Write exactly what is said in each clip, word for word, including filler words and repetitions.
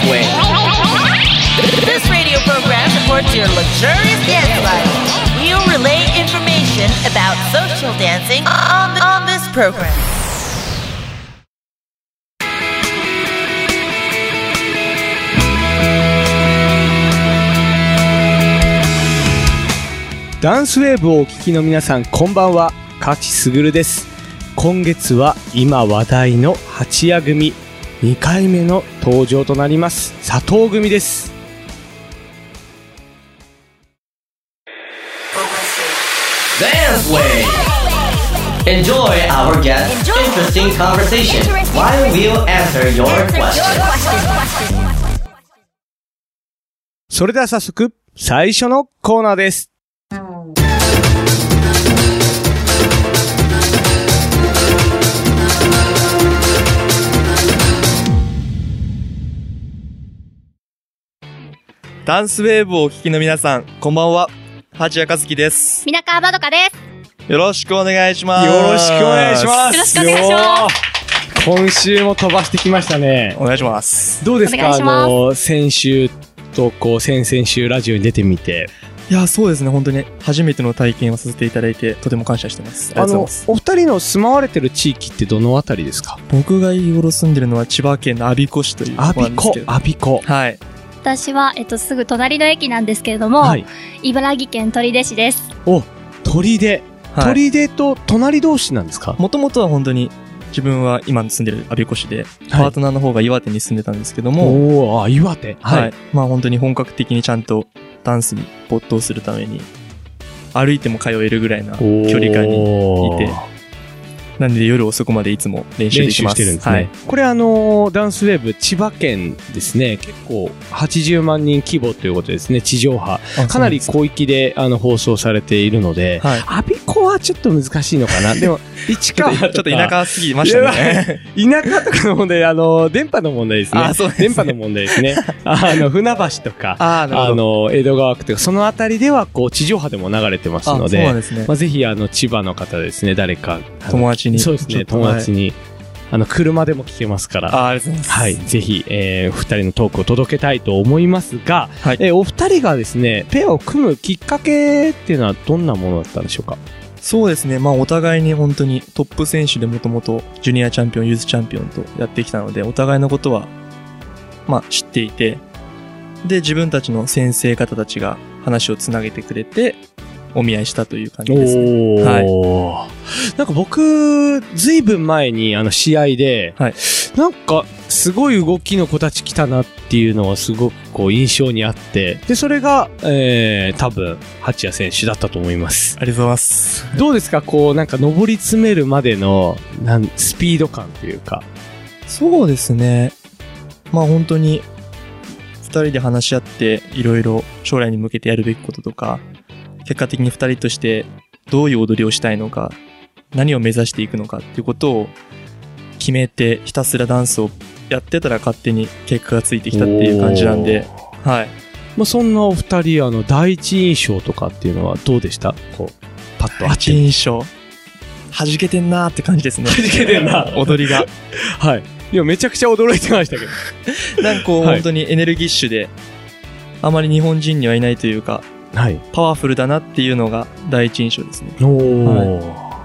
Wave. This radio program supports your luxurious dance life. We'll relay information about social dancing on, the, on this program. ダンスウェーブをお聞きの皆さん、こんばんは。勝すぐるです。今月は今話題の八谷組にかいめの登場となります佐藤組です。 Dance Wave. Enjoy our guest's interesting conversation while we'll answer your questions. それでは早速最初のコーナーです。 ダンスウェーブをお聞きの皆さん、こんばんは。八谷和樹です。 皆川まどかです。 よろしくお願いします。 よろしくお願いします。 よろしくお願いします。 今週も飛ばしてきましたね。 お願いします。 どうですか、あの、先週とこう、先々週ラジオに出てみて。 いや、そうですね。本当に初めての体験をさせていただいて、とても感謝してます。ありがとうございます。 あの、お二人の住まわれてる地域ってどのあたりですか？ 僕が日頃住んでるのは千葉県の我孫子市というところなんですけど。 我孫子。 はい。 私は、えっと、すぐ隣の駅なんですけれども、はい、茨城県取手市です。 お、取手。はい、取手と隣同士なんですか？ もともとは本当に、自分は今住んでる我孫子市で、はい、パートナーの方が岩手に住んでたんですけども、 おー、あ、岩手。 はい。はい、まあ本当に本格的にちゃんとダンスに没頭するために、歩いても通えるぐらいな距離感にいて、なんで夜遅くまでいつも練習できます。 練習してるんですね。はい、これあのー、ダンスウェーブ千葉県ですね、結構はちじゅうまんにん規模ということですね、地上波。かなり広域であの放送されているので、はい、我孫子はちょっと難しいのかな。でも、市川とか。 ちょっと田舎すぎましたね。 田舎とかの問題、あの、電波の問題ですね。 あ、そうですね。 電波の問題ですね。あの、船橋とか、 あ, あの、江戸川区とか、そのあたりでは、こう、地上波でも流れてますので、 そうなんですね。 まあ、ぜひ、あの、千葉の方ですね、誰か。 友達に。 そうですね、友達に。はい、あの、車でも聞けますから。 あ、ありがとうございます。 はい。ぜひ、えー、二人のトークを届けたいと思いますが、はい、えー、お二人がですね、ペアを組むきっかけっていうのはどんなものだったんでしょうか？ そうですね。まあ、お互いに本当にトップ選手でもともとジュニアチャンピオン、ユースチャンピオンとやってきたので、お互いのことは、まあ、知っていて、で、自分たちの先生方たちが話をつなげてくれて、お見合いしたという感じですね。はい。 なんか僕、ずいぶん前にあの試合で、はい、なんかすごい動きの子たち来たなっていうのはすごくこう印象にあって、で、それが、えー、多分、八谷選手だったと思います。 ありがとうございます。 どうですか、こう、なんか登り詰めるまでの、なん、スピード感というか。 そうですね。まあ本当に、二人で話し合って、いろいろ将来に向けてやるべきこととか、結果的に二人としてどういう踊りをしたいのか、何を目指していくのかっていうことを決めて、ひたすらダンスをやってたら勝手に結果がついてきたっていう感じなんで、はい。 まあそんなお二人、あの、第一印象とかっていうのはどうでした？こう、パッと。 第一印象。弾けてんなーって感じですね。 弾けてんな。 踊りが。 はい。いや、めちゃくちゃ驚いてましたけど。 なんかこう、はい、本当にエネルギッシュで、あまり日本人にはいないというか、はい、パワフルだなっていうのが第一印象ですね。 おー、はい、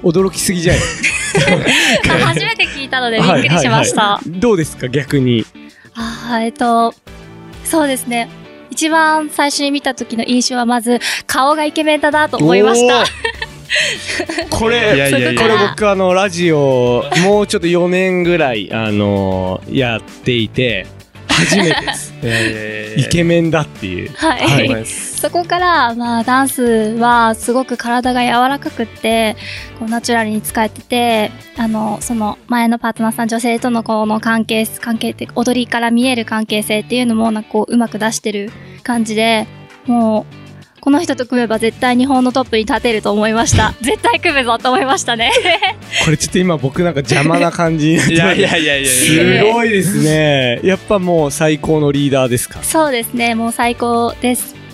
驚きすぎじゃない初めて聞いたのでびっくりしました。 はいはいはい、どうですか逆に？ あー、えっとそうですね、一番最初に見た時の印象はまず顔がイケメンだなと思いました。 これ、いやいやいやこれ僕あのラジオもうちょっとよねんぐらいあのやっていて初めてです。えー、イケメンだっていう。 はい。はい、そこから、まあ、ダンスはすごく体が柔らかくって、こう、ナチュラルに使えてて、あの、その、前のパートナーさん、女性とのこの関係、関係って、踊りから見える関係性っていうのも、なんかこう、うまく出してる感じで、もう、この人と組めば絶対日本のトップに立てると思いました。絶対組むぞと思いましたね。 これちょっと今僕なんか邪魔な感じになってます。 いやいやいやいや。 すごいですね。やっぱもう最高のリーダーですか？ そうですね。もう最高です。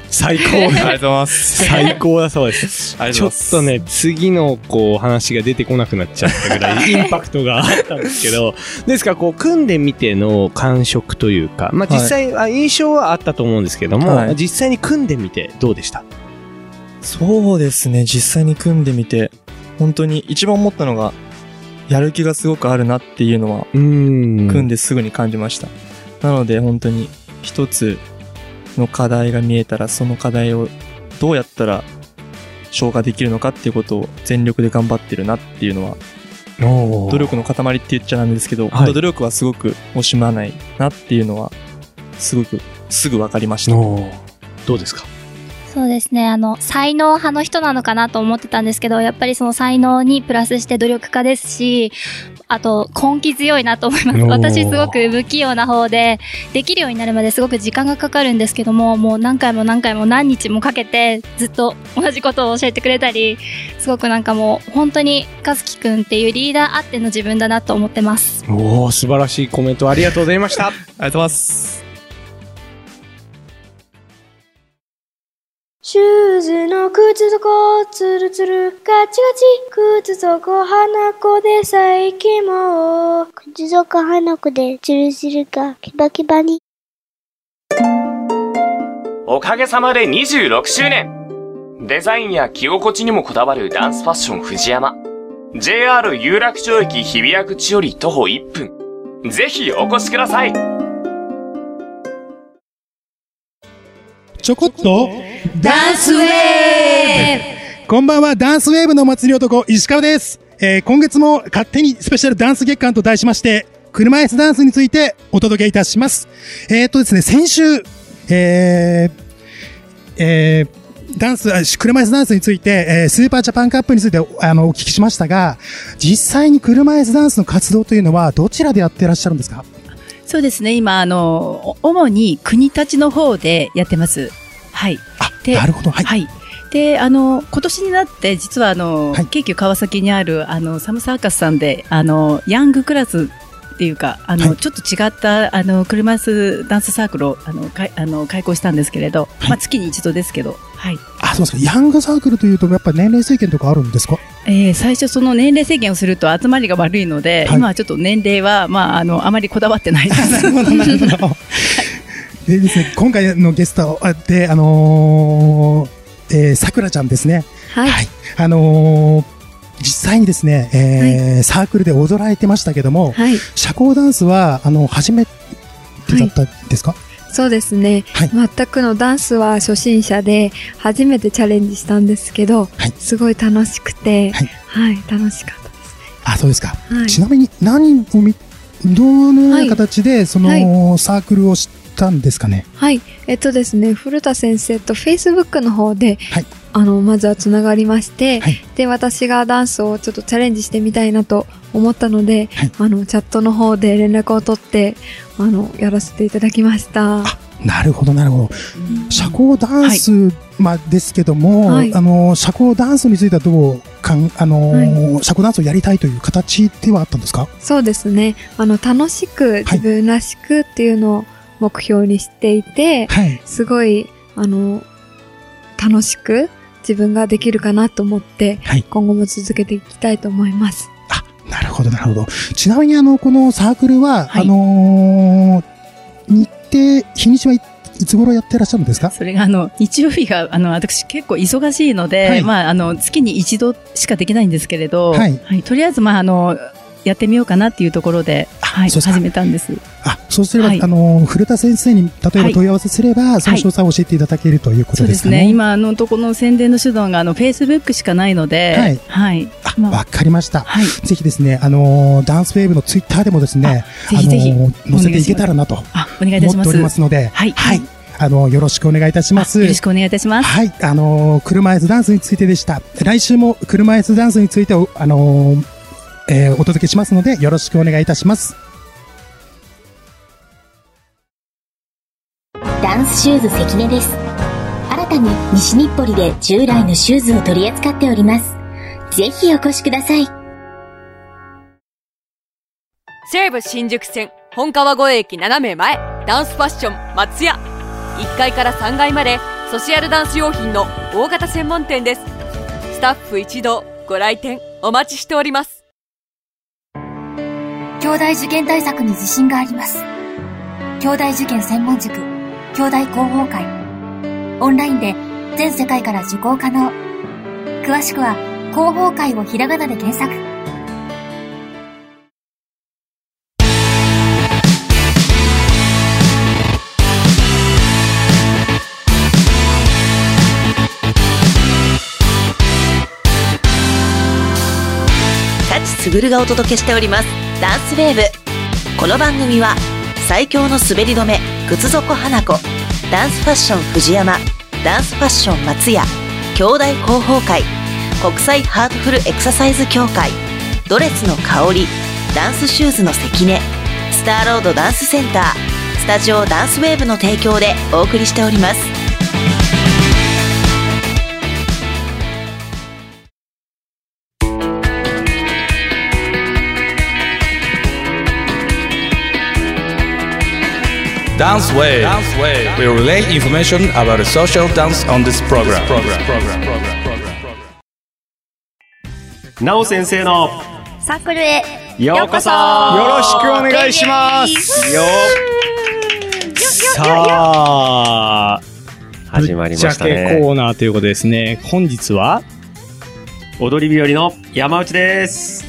最高。 ありがとうございます。 最高だそうです。 ありがちょっとうございます。 とね、次のこう話が出てこなくなっちゃったぐらいインパクトがあったんですけど、ですからこう組んでみての感触というか、まあ実際、はい、印象はあったと思うんですけども、はい、実際に組んでみてどうでした？ そうですね、実際に組んでみて、本当に一番思ったのが、やる気がすごくあるなっていうのは、組んですぐに感じました。なので本当に一つの課題が見えたら、その課題をどうやったら消化できるのかっていうことを全力で頑張ってるなっていうのは、努力の塊って言っちゃなんですけど、はい、本当努力はすごく惜しまないなっていうのは、すごくすぐ分かりました。 どうですか？ そうですね。あの、才能派の人なのかなと思ってたんですけど、やっぱりその才能にプラスして努力家ですし、あと、根気強いなと思います。私すごく不器用な方で、できるようになるまですごく時間がかかるんですけども、もう何回も何回も何日もかけて、ずっと同じことを教えてくれたり、すごくなんかもう、本当に和樹くんっていうリーダーあっての自分だなと思ってます。 おー、素晴らしいコメントありがとうございました。ありがとうございます。 シューズの靴底ツルツルガチガチ靴底花子で最近も靴底花子でツルツルがキバキバに。 おかげさまでにじゅうろくしゅうねん。デザインや着心地にもこだわるダンスファッション藤山。ジェイアール 有楽町駅日比谷口より徒歩いっぷん。ぜひお越しください。 ちょこっとダンスウェーブ。こんばんは、ダンスウェーブの祭り男石川です、えー、今月も勝手にスペシャルダンス月間と題しまして車椅子ダンスについてお届けいたします。えー、っとですね先週えー、えー、ダンス車椅子ダンスについて、えー、スーパージャパンカップについてあのお聞きしましたが、実際に車椅子ダンスの活動というのはどちらでやってらっしゃるんですか？ そうですね。今、あの、主に国立の方でやってます。はい。 あ、なるほど。はい。 はい。で、あの、今年になって、実はあの、はい、京急川崎にある、あの、サムサーカスさんで、あの、ヤングクラスっていうか、あの、はい、ちょっと違った、あの、車椅子ダンスサークルを、あの、かあの開講したんですけれど、はい、まあ、月に一度ですけど、はい。 あ、そうですか。ヤングサークルというと、やっぱり年齢制限とかあるんですか？ えー、最初その年齢制限をすると集まりが悪いので、はい、今はちょっと年齢は、まあ、あの、あまりこだわってないです。なるほど、なるほど。 でですね、今回のゲストで、あのー、えー、さくらちゃんですね。 はい。はい、 あのー、実際にですね、えーはい、サークルで踊られてましたけども、はい、社交ダンスは、あの、初めてだったんですか？はい、 そうですね、はい、全くのダンスは初心者で初めてチャレンジしたんですけど、はい、すごい楽しくて、はい、はい、楽しかったですね。 あ、そうですか。はい、ちなみに何をみどのような形でその、はい、サークルをしたんですかね？ はい、えっとですね、古田先生と Facebook の方で、はい、あのまずはつながりまして、はい、で私がダンスをちょっとチャレンジしてみたいなと思ったので、はい、あのチャットの方で連絡を取ってあのやらせていただきました。 あ、なるほどなるほど。うん、社交ダンス、はい、まあですけども、はい、あの社交ダンスについてはどうかんあの、はい、社交ダンスをやりたいという形ではあったんですか？ そうですね。あの楽しく自分らしくっていうのを目標にしていて、はい、すごいあの楽しく自分ができるかなと思って、はい、今後も続けていきたいと思います。 あ、なるほどなるほど。ちなみにあのこのサークルは、はい、あのー、日程日にちはい、いつ頃やってらっしゃるんですか？ それがあの日曜日があの私結構忙しいので、はい、まああの月に一度しかできないんですけれど、はいはい、とりあえずまああのやってみようかなっていうところで、はい、始めたんです。 あ、そうすれば、はい、あの古田先生に例えば問い合わせすれば、はい、その詳細を教えていただけるということですかね。 そうですね。今のところの宣伝の手段があのフェイスブックしかないので、はい、はい、 あ、わ、まあ、かりました。はい、ぜひですね、あのダンスウェーブのツイッターでもですね、 ぜひぜひ、あの載せていけたらなと思っておりますので、はい、はい。あの、よろしくお願いいたします。 よろしくお願いいたします。 はい。あの、車椅子ダンスについてでした。来週も車椅子ダンスについて、あの、えー、お届けしますので、よろしくお願いいたします。 ダンスシューズ関根です。新たに西日暮里で従来のシューズを取り扱っております。ぜひお越しください。 西武新宿線本川越駅斜め前、ダンスファッション松屋。いっかいからさんがいまでソシャルダンス用品の大型専門店です。スタッフ一同ご来店お待ちしております。 兄弟受験対策に自信があります。兄弟受験専門塾、兄弟広報会。オンラインで全世界から受講可能。詳しくは広報会をひらがなで検索。 舘すぐるがお届けしておりますダンスウェーブ。この番組は最強の滑り止め靴底花子、ダンスファッション藤山、ダンスファッション松屋、兄弟広報会、国際ハートフルエクササイズ協会、ドレスの香り、ダンスシューズの関根、スターロードダンスセンター、スタジオダンスウェーブの提供でお送りしております。 Dance Wave. We relay information about the social dance on this program. なお先生のサークルへようこそ。 よろしくお願いしますよ。さあ、 始まりましたね。 ぶっちゃけコーナーということですね。本日は踊り日和の山内です。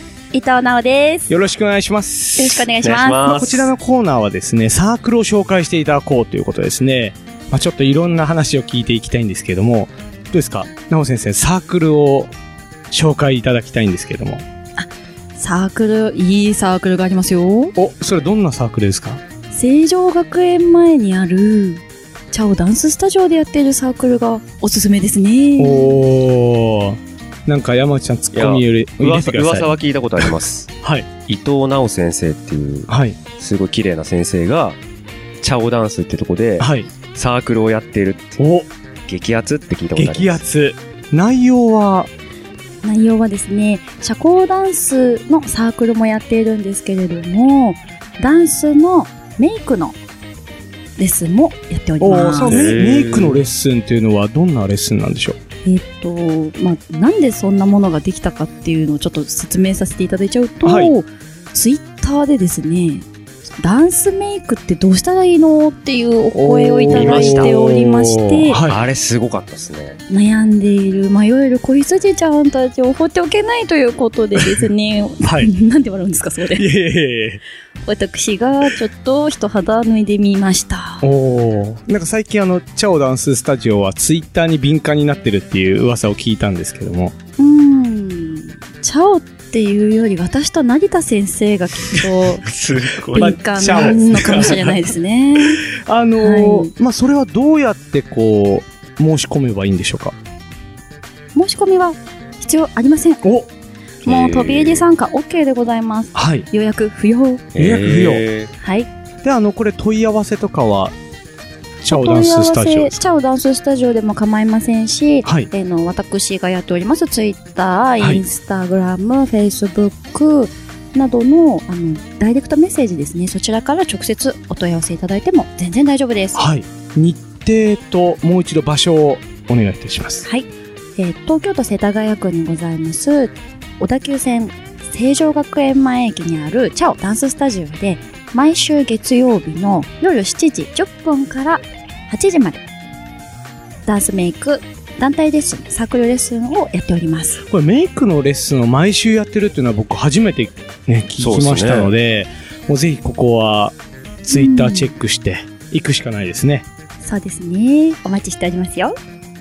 伊藤直です。 よろしくお願いします。 よろしくお願いします。 まあ、こちらのコーナーはですね、サークルを紹介していただこうということですね。まあ、ちょっといろんな話を聞いていきたいんですけども、どうですか、直先生、サークルを紹介いただきたいんですけども。 あ、サークル、いいサークルがありますよ。 お、それどんなサークルですか？ 成城学園前にあるチャオダンススタジオでやっているサークルがおすすめですね。 おー。なんか山内さんツッコミ入れてください。 噂は聞いたことあります。 はい。 伊藤直先生っていう、はい、すごい綺麗な先生がチャオダンスってとこで、はい、サークルをやっているって。お、激アツって聞いたことあります。 激アツ。内容は内容はですね、社交ダンスのサークルもやっているんですけれども、ダンスのメイクのレッスンもやっております。 お、メイクのレッスンっていうのはどんなレッスンなんでしょう？ えっと、まあ、なんでそんなものができたかっていうのをちょっと説明させていただいちゃうと、はい、ツイッターでですね、ダンスメイクってどうしたらいいのっていうお声をいただいておりまして、 はい、あれすごかったですね。 悩んでいる迷える子羊ちゃんたちを放っておけないということでですね、はい、なんで笑うんですかそれで。いやいやいや、私がちょっと一肌脱いでみました。 おー、なんか最近あのチャオダンススタジオはツイッターに敏感になってるっていう噂を聞いたんですけども、 うーん、チャオっていうより私と成田先生がきっと敏感なのかもしれないですね。 あのーはい、まあそれはどうやってこう申し込めばいいんでしょうか？ 申し込みは必要ありません。お、もう飛び入り参加 OK でございます。はい。予約不要。予約不要。 はい。 で、あのこれ問い合わせとかはチャオダンススタジオ。 チャオダンススタジオでも構いませんし、はい、えー、の私がやっておりますツイッター、インスタグラム、フェイスブックなどのあのダイレクトメッセージですね。そちらから直接お問い合わせいただいても全然大丈夫です。 はい。日程ともう一度場所をお願いいたします。 はい。えー、東京都世田谷区にございます小田急線成城学園前駅にあるチャオダンススタジオで毎週月曜日の夜しちじじゅっぷんからはちじまでダンスメイク団体レッスン、サークルレッスンをやっております。 これメイクのレッスンを毎週やってるっていうのは僕初めて、ね、聞きましたので、ね、もうぜひここはツイッターチェックして行くしかないですね。 うん、そうですね。お待ちしておりますよ。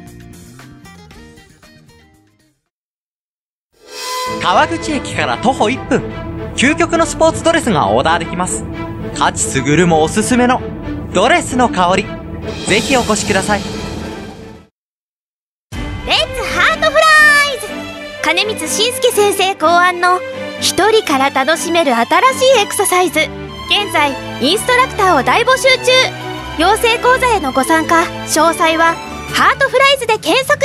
川口駅から徒歩いっぷん、究極のスポーツドレスがオーダーできます。舘すぐるもおすすめのドレスの香り、ぜひお越しください。 レッツハートフライズ、金光信介先生考案の一人から楽しめる新しいエクササイズ。現在インストラクターを大募集中。養成講座へのご参加詳細はハートフライズで検索。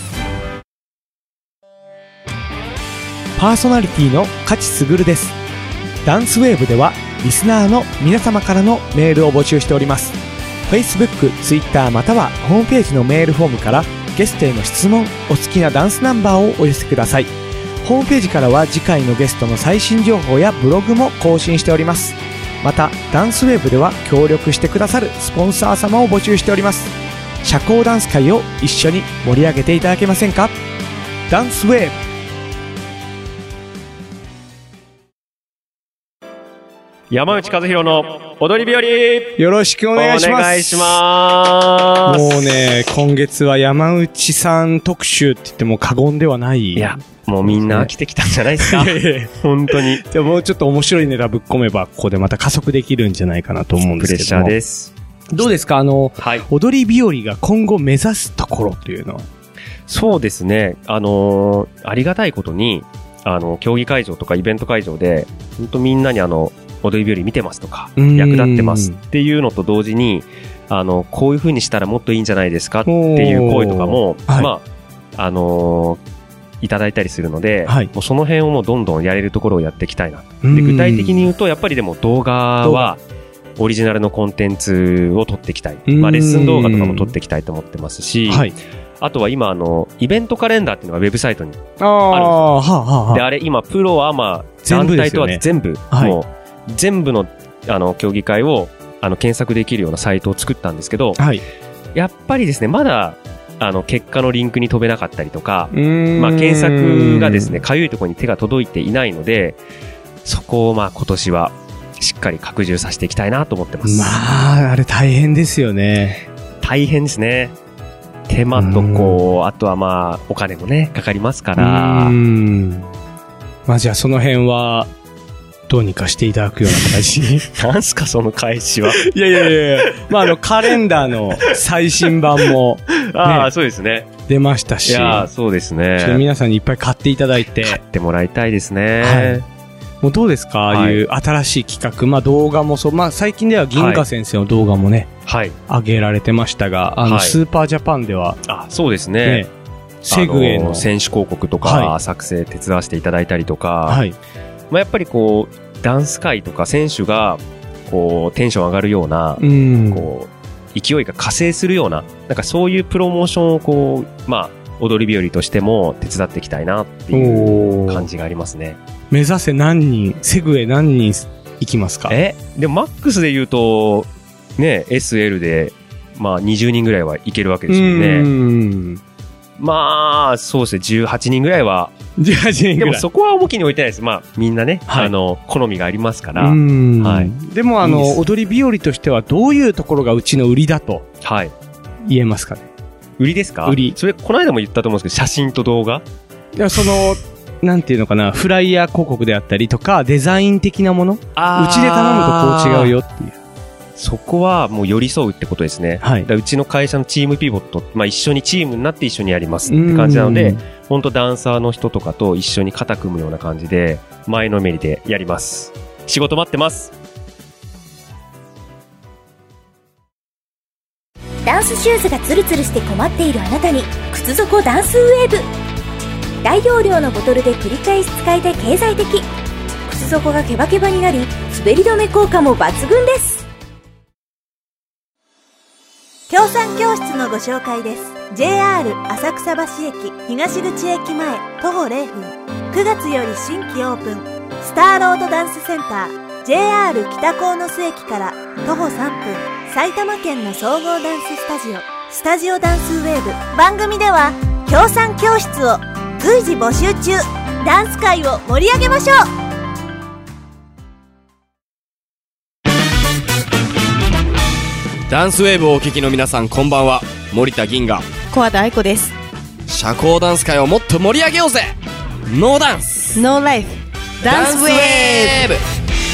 パーソナリティの舘すぐるです。ダンスウェーブではリスナーの皆様からのメールを募集しております。 Facebook、Twitter またはホームページのメールフォームからゲストへの質問、お好きなダンスナンバーをお寄せください。ホームページからは次回のゲストの最新情報やブログも更新しております。またダンスウェーブでは協力してくださるスポンサー様を募集しております。社交ダンス界を一緒に盛り上げていただけませんか。ダンスウェーブ。 山内和弘の踊り日和、 よろしくお願いします。 お願いします。 もうね、今月は山内さん特集って言っても過言ではない。 いや、もうみんな飽きてきたんじゃないですか。本当に。 でももうちょっと面白いネタぶっ込めば、ここでまた加速できるんじゃないかなと思うんですけども。 プレッシャーです。 どうですか、あの、はい、踊り日和が今後目指すところっていうのは。 そうですね。あのー、ありがたいことに、あの、競技会場とかイベント会場で、本当みんなにあの、踊り日和見てますとか、役立ってますっていうのと同時に、あの、こういう風にしたらもっといいんじゃないですかっていう声とかも、はい、まあ、あのー、いただいたりするので、はい、もうその辺をもうどんどんやれるところをやっていきたいな。で、具体的に言うと、やっぱりでも動画は、オリジナルのコンテンツを撮っていきたい。まあ、レッスン動画とかも撮っていきたいと思ってますし、はい、あとは今、あの、イベントカレンダーっていうのがウェブサイトにあるんですよ。あはあはあ、で、あれ今、プロアマ、団体とは全部、はい、もう、全部の、あの、競技会を、あの、検索できるようなサイトを作ったんですけど、はい、やっぱりですね、まだ、あの、結果のリンクに飛べなかったりとか、まあ、検索がですね、かゆいところに手が届いていないので、そこを、まあ、今年は、しっかり拡充させていきたいなと思ってます。 まあ、あれ大変ですよね。 大変ですね。手間とこう、あとはまあ、お金もね、かかりますから。 うん。まあ、じゃあその辺は、どうにかしていただくような形に。 なんすかその返しは。 いやいやいやいや。まああのカレンダーの最新版も、ね、 ああそうですね。 出ましたし。 いやそうですね。 ちょっと皆さんにいっぱい買っていただいて。 買ってもらいたいですね。 はい。もうどうですか、ああいう新しい企画、まあ動画もそう、まあ最近では銀河先生の動画もね、はい、上げられてましたが、あの、はい、スーパージャパンでは、 あ、そうですね。ねセグウェイの選手広告とか作成手伝わせていただいたりとか、はい、まあやっぱりこう、ダンス界とか選手がこうテンション上がるような、うん、こう勢いが加勢するような、なんかそういうプロモーションをこうまあ踊り日和としても手伝っていきたいなっていう感じがありますね。 目指せ何人、セグウェイ何人行きますか？ え、でもマックスで言うとね エスエル でまあにじゅうにんぐらいはいけるわけですよね。うん、まあそうですねじゅうはちにんぐらいは。 じゅうはちにんぐらい。 でもそこは重きに置いてないです。まあみんなね、はい、あの好みがありますから。 うん、はい。でもあのいい踊り日和としてはどういうところがうちの売りだと言えますかね。 売りですか？ 売り。 それこの間も言ったと思うんですけど、写真と動画。 いやそのなんていうのかな、フライヤー広告であったりとかデザイン的なもの。あうちで頼むとこう違うよっていう。 そこはもう寄り添うってことですね。はい。だうちの会社のチームピボット、まあ一緒にチームになって一緒にやりますって感じなので、本当ダンサーの人とかと一緒に肩組むような感じで、前のめりでやります。仕事待ってます。 ダンスシューズがツルツルして困っているあなたに、靴底ダンスウェーブ。大容量のボトルで繰り返し使えて経済的。靴底がケバケバになり、滑り止め効果も抜群です。協賛教室のご紹介です。 ジェイアール 浅草橋駅東口駅前徒歩れいふん、くがつより新規オープンスターロードダンスセンター ジェイアール 北鴻巣駅から徒歩さんぷん、埼玉県の総合ダンススタジオスタジオダンスウェーブ。番組では協賛教室を随時募集中。ダンス界を盛り上げましょう。 ダンスウェーブをお聞きの皆さん、こんばんは。森田銀河、 小和田愛子です。 社交ダンス界をもっと盛り上げようぜ。ノーダンスノーライフダンスウェーブ。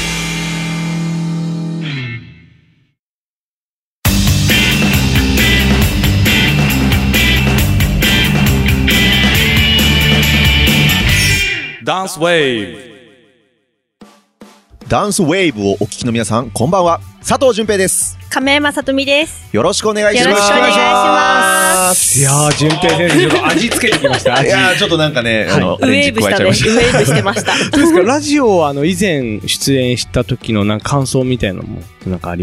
ダンスウェーブダンスウェーブをお聞きの皆さん、こんばんは。佐藤純平です。 亀山さとみです。 よろしくお願いします。 よろしくお願いします。 いやー、純平先生、ちょっと味付けてきました。 いやー、ちょっとなんかね、あの、 ウェーブしたね。ウェーブしてました。 どうですか、ラジオ、あの、以前出演した時のなんか感想みたいなのも、なんかありますか？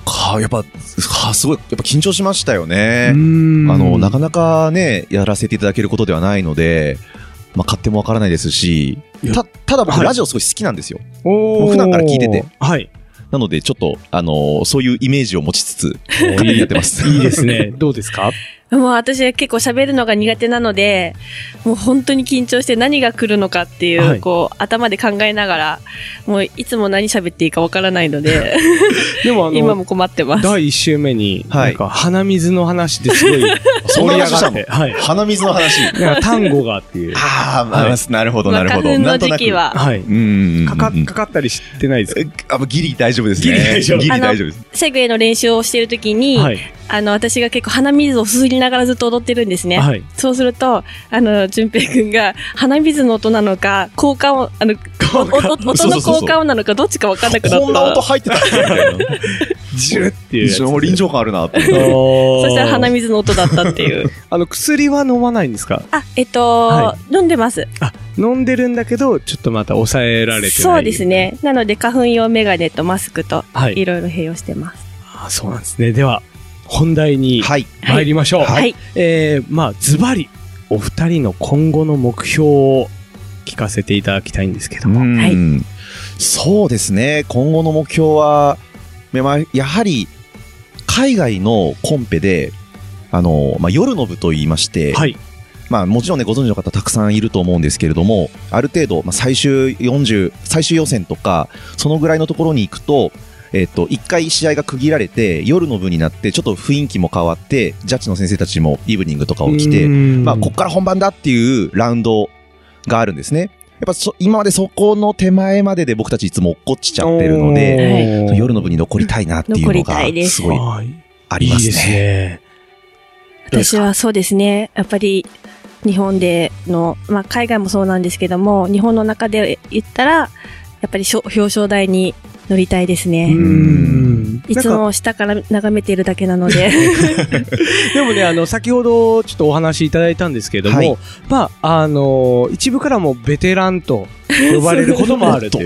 か、やっぱ、はすごい、やっぱ緊張しましたよね。あの、なかなかね、やらせていただけることではないので、まあ、勝手もわからないですし、た、ただ僕、はい、ラジオすごい好きなんですよ。普段から聞いてて。 はい。 なので、ちょっと、あのー、そういうイメージを持ちつつ、勝手にやってます。 いいですね。どうですか？ もう私は結構喋るのが苦手なので、もう本当に緊張して何が来るのかっていう、はい、こう、頭で考えながら、もういつも何喋っていいかわからないので、でもあの、今も困ってます。 だいいっ週目に、なんか鼻水の話ですごい盛り上がって、 はい、鼻水の話。 なんか単語がっていう。 ああ、まあ、はい、なるほど、なるほど。 花粉の時期は。 はい。うん。かか、かかったりしてないですか？ あ、ギリ大丈夫ですね。 ギリ大丈夫。 ギリ大丈夫です。 セグウェイの練習をしている時に、はい、あの、私が結構鼻水をすすりながらずっと踊ってるんですね。はい。そうすると、あの、淳平くんが鼻水の音なのか、効果音、あの、音の効果音なのかどっちか分かんなくなった。 こんな音入ってたっけみたいな。 ジュルっていうやつ。 臨場感あるなって。 そしたら鼻水の音だったっていう。 あの、薬は飲まないんですか？ あ、えっと、はい、飲んでます。 あ、飲んでるんだけど、ちょっとまた抑えられてない。 そうですね。なので、花粉用メガネとマスクと、いろいろ併用してます。 はい、あ、そうなんですね。では、本題に参りましょう。はい。はい、えー、まあ、ズバリ、お二人の今後の目標を聞かせていただきたいんですけども。 はい。そうですね。今後の目標は、やはり、海外のコンペで、あの、まあ、夜の部と言いまして、はい。まあ、もちろんね、ご存知の方たくさんいると思うんですけれども、ある程度、まあ、最終よんじゅう、最終予選とか、そのぐらいのところに行くと、えっと、一回試合が区切られて、夜の部になって、ちょっと雰囲気も変わって、ジャッジの先生たちもイブニングとかを着て、まあ、こっから本番だっていうラウンドがあるんですね。やっぱそ、今までそこの手前までで僕たちいつも落っこちちゃってるので、はい、夜の部に残りたいなっていうのが、すごいありますね。いいですね。 私はそうですね。やっぱり、日本での、まあ、海外もそうなんですけども、日本の中で言ったら、やっぱり表彰台に乗りたいですね。うんいつも下から眺めているだけなので。 でもね、あの、先ほどちょっとお話いただいたんですけれども、はい、まあ、あの、一部からもベテランと呼ばれることもあるという。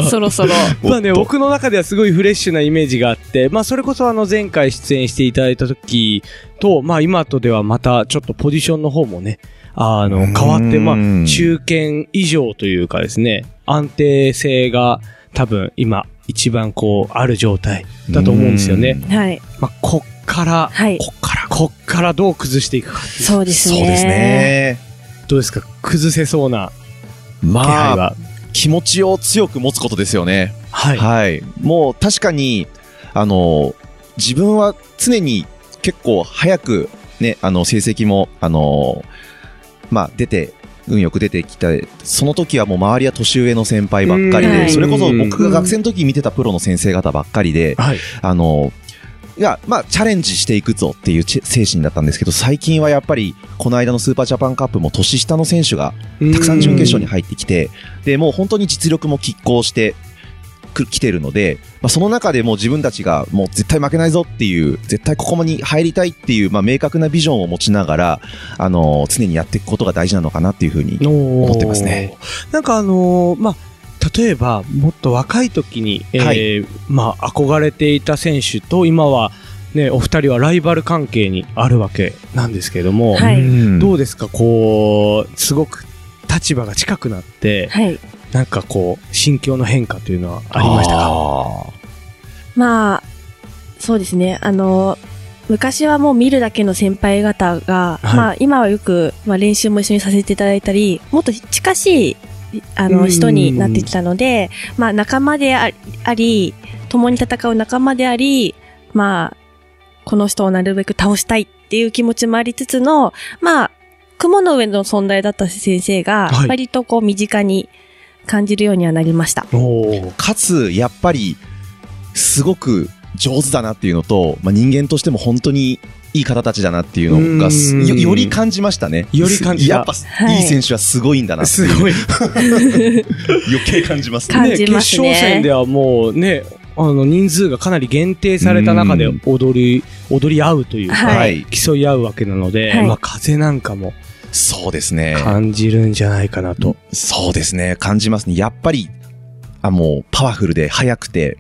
そろそろ。 まあね、僕の中ではすごいフレッシュなイメージがあって、まあ、それこそあの、前回出演していただいた時と、まあ、今とではまたちょっとポジションの方もね、あの、変わって、まあ、中堅以上というかですね、安定性が多分今一番こうある状態だと思うんですよね。 はい。 まあ、こっから、はい、こっから、こっからどう崩していくか。 そうですね。 そうですね。 どうですか？崩せそうな気配は。まあ、 気持ちを強く持つことですよね。 はい。 はい。もう確かに、あの、自分は常に結構早くね、あの、成績も、あの、まあ、出て、運よく出てきた、その時はもう周りは年上の先輩ばっかりで、それこそ僕が学生の時見てたプロの先生方ばっかりで、はい、あの、いや、まあ、チャレンジしていくぞっていう精神だったんですけど、最近はやっぱり、この間のスーパージャパンカップも年下の選手がたくさん準決勝に入ってきて、で、もう本当に実力も拮抗して、来てるので、まあ、その中でもう自分たちがもう絶対負けないぞっていう、絶対ここに入りたいっていう、まあ、明確なビジョンを持ちながら、あのー、常にやっていくことが大事なのかなっていうふうに思ってますね。 なんかあのー、まあ、例えばもっと若い時に、えーはい、まあ、憧れていた選手と今はね、お二人はライバル関係にあるわけなんですけども、はい、どうですか、こう、すごく立場が近くなって、はい、なんかこう、心境の変化というのはありましたか？ まあ、そうですね。あの、昔はもう見るだけの先輩方が、はい、まあ今はよく、まあ、練習も一緒にさせていただいたり、もっと近しい、あの、人になってきたので、まあ仲間であり、共に戦う仲間であり、まあ、この人をなるべく倒したいっていう気持ちもありつつの、まあ、雲の上の存在だった先生が、割とこう身近に、感じるようにはなりました。 おかつやっぱりすごく上手だなっていうのと、まあ、人間としても本当にいい方たちだなっていうのが よ, より感じましたね。 より感じた。 やっぱ、はい、いい選手はすごいんだなっていう。 すごい。 余計感じますね。 感じますね。 決勝戦ではもうね、あの人数がかなり限定された中で踊り踊り合うというか、はい、競い合うわけなので、はい、まあ風なんかも。 そうですね。 感じるんじゃないかなと。 そうですね。感じますね。やっぱり、あ、もう、パワフルで、速くて、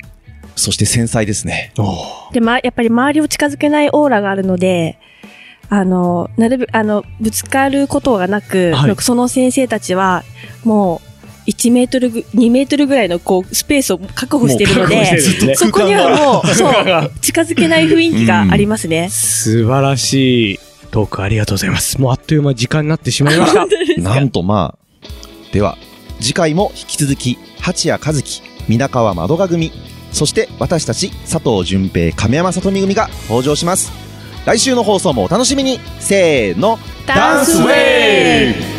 そして繊細ですね。 で、ま、やっぱり周りを近づけないオーラがあるので、あの、なるべく、あの、ぶつかることがなく、はい、その先生たちは、もう、いちメートルぐ、にメートルぐらいのこう、スペースを確保しているので、ね、そこにはもう、そう、近づけない雰囲気がありますね。 素晴らしいトークありがとうございます。もうあっという間時間になってしまいました。 なんとまあ、では、次回も引き続き、八谷和樹、皆川まどか組、そして私たち佐藤純平、亀山里美組が登場します。来週の放送もお楽しみに。せーの、 ダンスウェイブ。